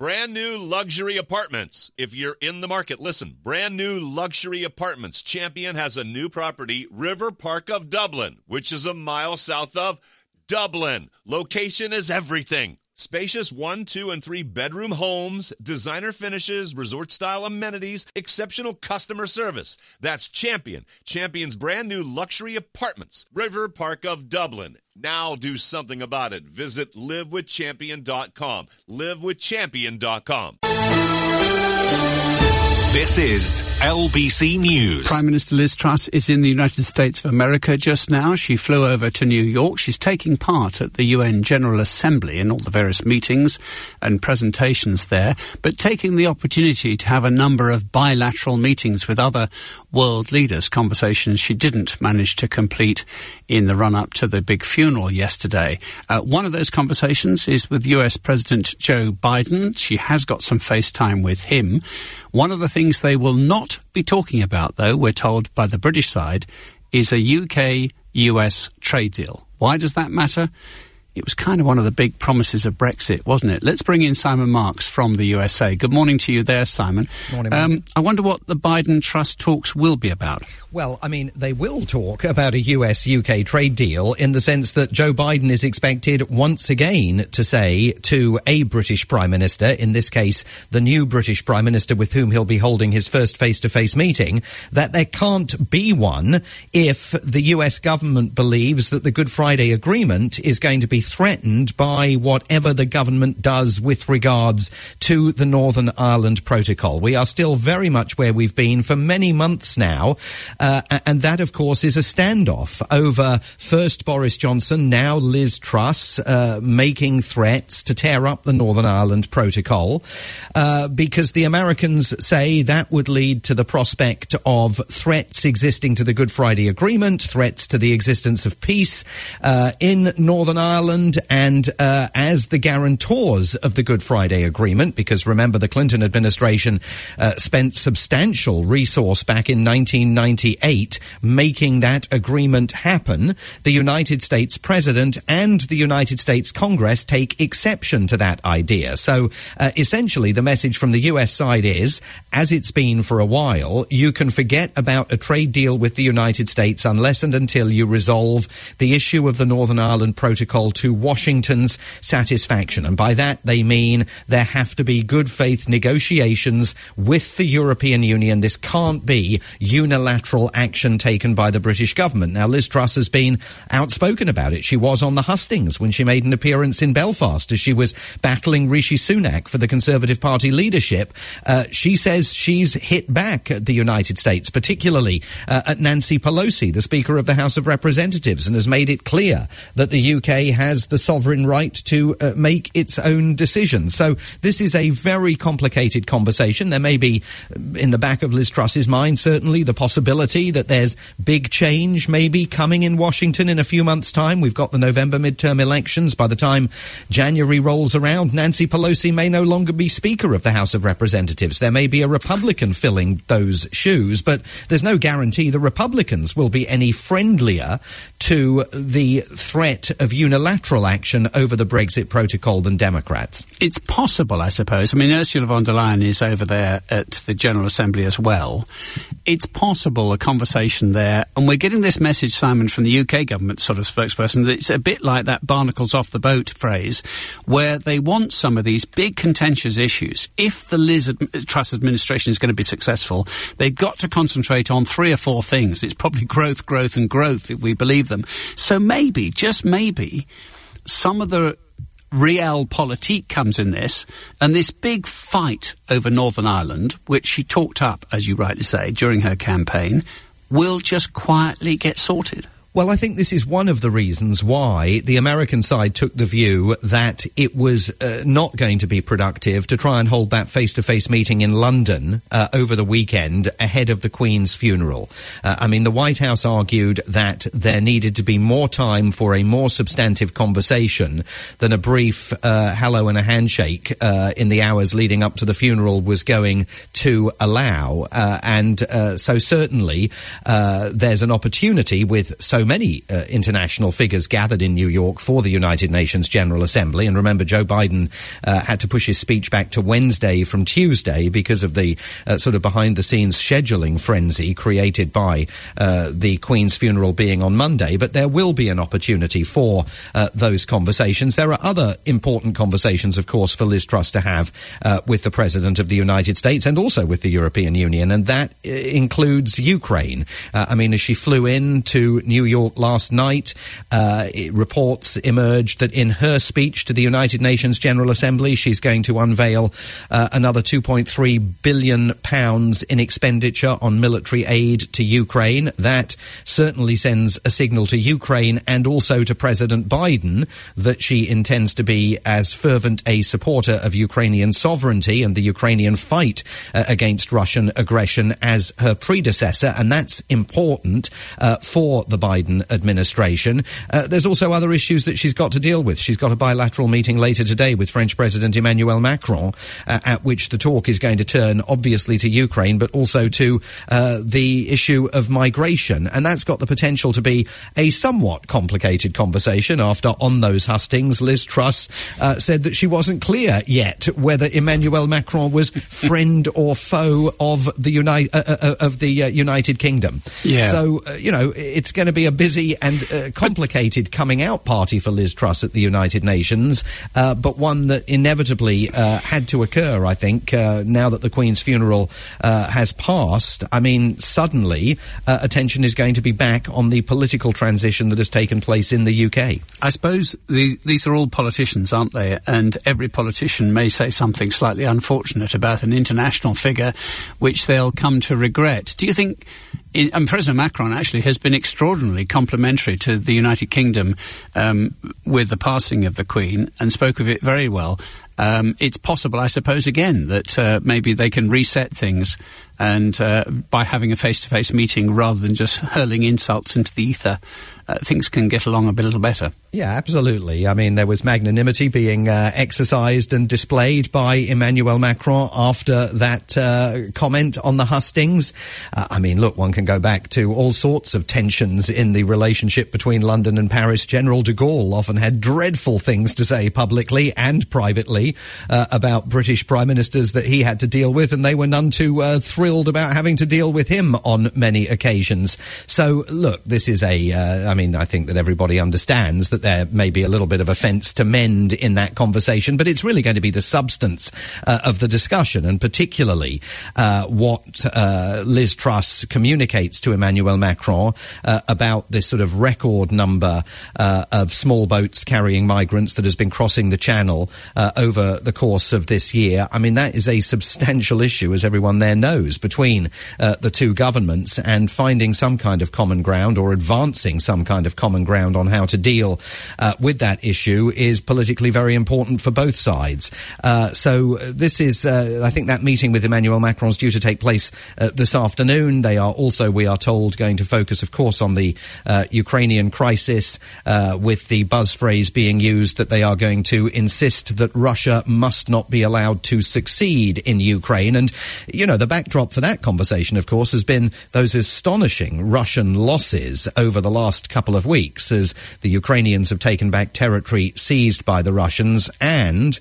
Brand new luxury apartments. If you're in the market, listen. Brand new luxury apartments. Champion has a new property, River Park of Dublin, which is a mile south of Dublin. Location is everything. Spacious 1, 2, and 3 bedroom homes, designer finishes, resort-style amenities, exceptional customer service. That's Champion. Champion's brand new luxury apartments, River Park of Dublin. Now do something about it. Visit livewithchampion.com. livewithchampion.com. This is LBC News. Prime Minister Liz Truss is in the United States of America just now. She flew over to New York. She's taking part at the UN General Assembly in all the various meetings and presentations there, but taking the opportunity to have a number of bilateral meetings with other world leaders, conversations she didn't manage to complete in the run-up to the big funeral yesterday. One of those conversations is with US President Joe Biden. She has got some FaceTime with him. One of the things they will not be talking about, though, we're told by the British side, is a UK-US trade deal. Why does that matter? It was kind of one of the big promises of Brexit, wasn't it? Let's bring in Simon Marks from the USA. Good morning to you there, Simon. Morning. I wonder what the Biden-Truss talks will be about. Well, I mean, they will talk about a US-UK trade deal in the sense that Joe Biden is expected once again to say to a British Prime Minister, in this case, the new British Prime Minister with whom he'll be holding his first face-to-face meeting, that there can't be one if the US government believes that the Good Friday Agreement is going to be threatened by whatever the government does with regards to the Northern Ireland Protocol. We are still very much where we've been for many months now, and that, of course, is a standoff over first Boris Johnson, now Liz Truss, making threats to tear up the Northern Ireland Protocol, because the Americans say that would lead to the prospect of threats existing to the Good Friday Agreement, threats to the existence of peace in Northern Ireland, and as the guarantors of the Good Friday Agreement, because remember the Clinton administration spent substantial resource back in 1998 making that agreement happen, the United States President and the United States Congress take exception to that idea. So essentially the message from the US side is, as it's been for a while, you can forget about a trade deal with the United States unless and until you resolve the issue of the Northern Ireland Protocol to Washington's satisfaction. And by that they mean there have to be good faith negotiations with the European Union. This can't be unilateral action taken by the British government. Now, Liz Truss has been outspoken about it. She was on the hustings when she made an appearance in Belfast as she was battling Rishi Sunak for the Conservative Party leadership. She says she's hit back at the United States, particularly at Nancy Pelosi, the Speaker of the House of Representatives, and has made it clear that the UK has the sovereign right to make its own decisions. So this is a very complicated conversation. There may be, in the back of Liz Truss's mind, certainly the possibility that there's big change maybe coming in Washington in a few months' time. We've got the November midterm elections. By the time January rolls around, Nancy Pelosi may no longer be Speaker of the House of Representatives. There may be a Republican filling those shoes, but there's no guarantee the Republicans will be any friendlier to the threat of unilateral action over the Brexit protocol than Democrats. It's possible, I suppose. I mean, Ursula von der Leyen is over there at the General Assembly as well. It's possible a conversation there, and we're getting this message, Simon, from the UK government sort of spokesperson, that it's a bit like that barnacles off the boat phrase, where they want some of these big contentious issues. If the Liz Truss administration is going to be successful, they've got to concentrate on 3 or 4 things. It's probably growth, growth and growth, if we believe them. So maybe, just maybe, some of the realpolitik comes in this, and this big fight over Northern Ireland, which she talked up, as you rightly say, during her campaign, will just quietly get sorted. Well, I think this is one of the reasons why the American side took the view that it was not going to be productive to try and hold that face-to-face meeting in London over the weekend ahead of the Queen's funeral. I mean, the White House argued that there needed to be more time for a more substantive conversation than a brief hello and a handshake in the hours leading up to the funeral was going to allow. So certainly there's an opportunity with so so many international figures gathered in New York for the United Nations General Assembly. And remember, Joe Biden had to push his speech back to Wednesday from Tuesday because of the sort of behind-the-scenes scheduling frenzy created by the Queen's funeral being on Monday. But there will be an opportunity for those conversations. There are other important conversations, of course, for Liz Truss to have with the President of the United States and also with the European Union, and that includes Ukraine. As she flew in to New York last night, reports emerged that in her speech to the United Nations General Assembly, she's going to unveil another £2.3 billion in expenditure on military aid to Ukraine. That certainly sends a signal to Ukraine and also to President Biden that she intends to be as fervent a supporter of Ukrainian sovereignty and the Ukrainian fight against Russian aggression as her predecessor, and that's important for the Biden administration. There's also other issues that she's got to deal with. She's got a bilateral meeting later today with French President Emmanuel Macron, at which the talk is going to turn obviously to Ukraine, but also to the issue of migration, and that's got the potential to be a somewhat complicated conversation after, on those hustings, Liz Truss said that she wasn't clear yet whether Emmanuel Macron was friend or foe of the United Kingdom. Yeah. So, it's going to be a busy and complicated coming out party for Liz Truss at the United Nations, but one that inevitably had to occur, I think, now that the Queen's funeral has passed. Suddenly, attention is going to be back on the political transition that has taken place in the UK. I suppose these are all politicians, aren't they? And every politician may say something slightly unfortunate about an international figure, which they'll come to regret. Do you think... And President Macron actually has been extraordinarily complimentary to the United Kingdom with the passing of the Queen and spoke of it very well. It's possible, I suppose, again, that maybe they can reset things and by having a face-to-face meeting rather than just hurling insults into the ether, things can get along a little better. Yeah, absolutely. There was magnanimity being exercised and displayed by Emmanuel Macron after that comment on the hustings. Look, one can go back to all sorts of tensions in the relationship between London and Paris. General de Gaulle often had dreadful things to say publicly and privately about British prime ministers that he had to deal with, and they were none too thrilled about having to deal with him on many occasions. So, look, this is I think that everybody understands that there may be a little bit of offence to mend in that conversation, but it's really going to be the substance of the discussion, and particularly what Liz Truss communicates to Emmanuel Macron about this sort of record number of small boats carrying migrants that has been crossing the Channel over the course of this year. That is a substantial issue, as everyone there knows, between the two governments, and finding some kind of common ground or advancing some kind of common ground on how to deal with that issue is politically very important for both sides. So this is, I think that meeting with Emmanuel Macron is due to take place this afternoon. They are also, we are told, going to focus, of course, on the Ukrainian crisis, with the buzz phrase being used that they are going to insist that Russia must not be allowed to succeed in Ukraine. And, the backdrop for that conversation, of course, has been those astonishing Russian losses over the last couple of weeks as the Ukrainians have taken back territory seized by the Russians and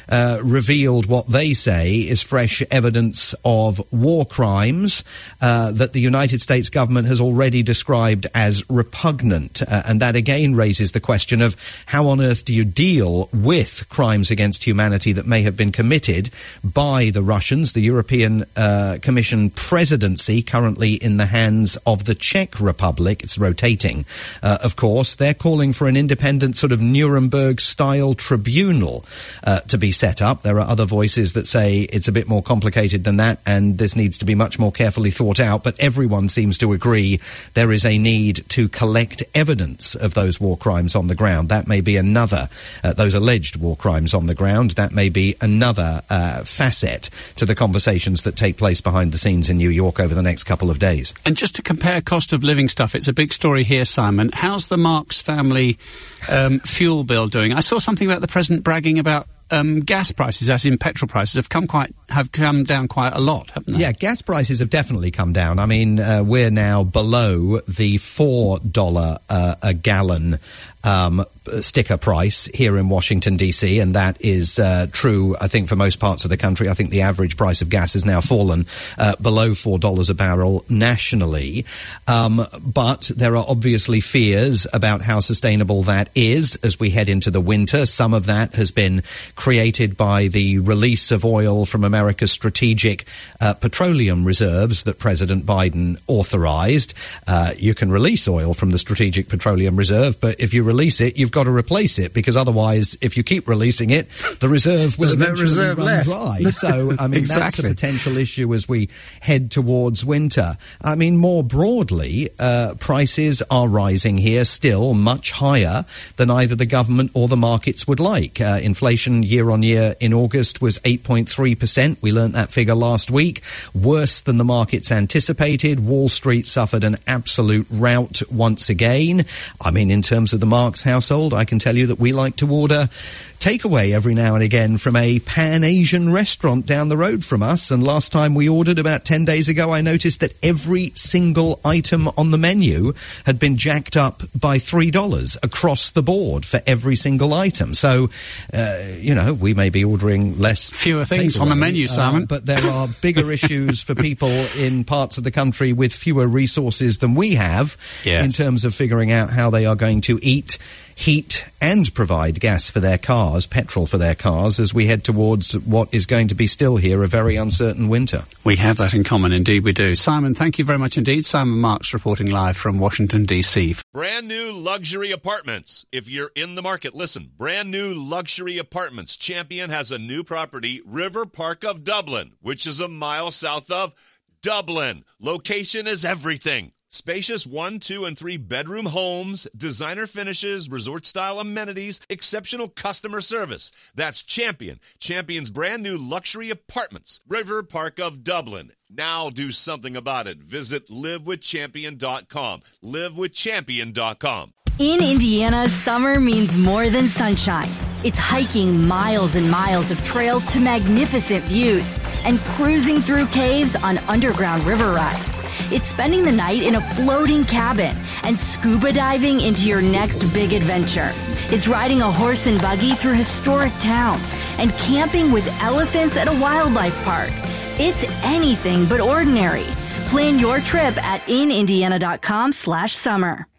revealed what they say is fresh evidence of war crimes that the United States government has already described as repugnant. And that again raises the question of how on earth do you deal with crimes against humanity that may have been committed by the Russians. The European Commission presidency currently in the hands of the Czech Republic. It's rotating, of course. They're calling for an independent sort of Nuremberg-style tribunal to be set up. There are other voices that say it's a bit more complicated than that, and this needs to be much more carefully thought out. But everyone seems to agree there is a need to collect evidence of those war crimes on the ground. That may be another, those alleged war crimes on the ground, that may be another facet to the conversations that take place behind the scenes in New York over the next couple of days. And just to compare cost of living stuff, it's a big story here, Simon. How's the Marks family fuel bill doing? I saw something about the president bragging about gas prices, as in petrol prices, have come down quite a lot, haven't they? Yeah, gas prices have definitely come down. I mean, we're now below the $4 a gallon sticker price here in Washington, D.C., and that is true, I think, for most parts of the country. I think the average price of gas has now fallen below $4 a barrel nationally. But there are obviously fears about how sustainable that is as we head into the winter. Some of that has been created by the release of oil from America's strategic petroleum reserves that President Biden authorized. You can release oil from the strategic petroleum reserve, but if you release it, you've got to replace it, because otherwise, if you keep releasing it, the reserve will eventually run dry. So, I mean, Exactly. That's a potential issue as we head towards winter. I mean, more broadly, prices are rising here still much higher than either the government or the markets would like. Inflation year on year in August was 8.3%. We learnt that figure last week. Worse than the markets anticipated. Wall Street suffered an absolute rout once again. I mean, in terms of the Marks household, I can tell you that we like to order takeaway every now and again from a Pan-Asian restaurant down the road from us. And last time we ordered, about 10 days ago, I noticed that every single item on the menu had been jacked up by $3 across the board for every single item. So, we may be ordering fewer things on the menu, Simon. But there are bigger issues for people in parts of the country with fewer resources than we have in terms of figuring out how they are going to eat, heat and provide gas for their cars, petrol for their cars, as we head towards what is going to be still here a very uncertain winter. We have that in common, indeed we do. Simon, thank you very much indeed. Simon Marks reporting live from Washington, D.C. Brand new luxury apartments. If you're in the market, listen. Brand new luxury apartments. Champion has a new property, River Park of Dublin, which is a mile south of Dublin. Location is everything. Spacious 1, 2, and 3 bedroom homes, designer finishes, resort-style amenities, exceptional customer service. That's Champion. Champion's brand new luxury apartments, River Park of Dublin. Now do something about it. Visit livewithchampion.com. Livewithchampion.com. In Indiana, summer means more than sunshine. It's hiking miles and miles of trails to magnificent views and cruising through caves on underground river rides. It's spending the night in a floating cabin and scuba diving into your next big adventure. It's riding a horse and buggy through historic towns and camping with elephants at a wildlife park. It's anything but ordinary. Plan your trip at inindiana.com/summer.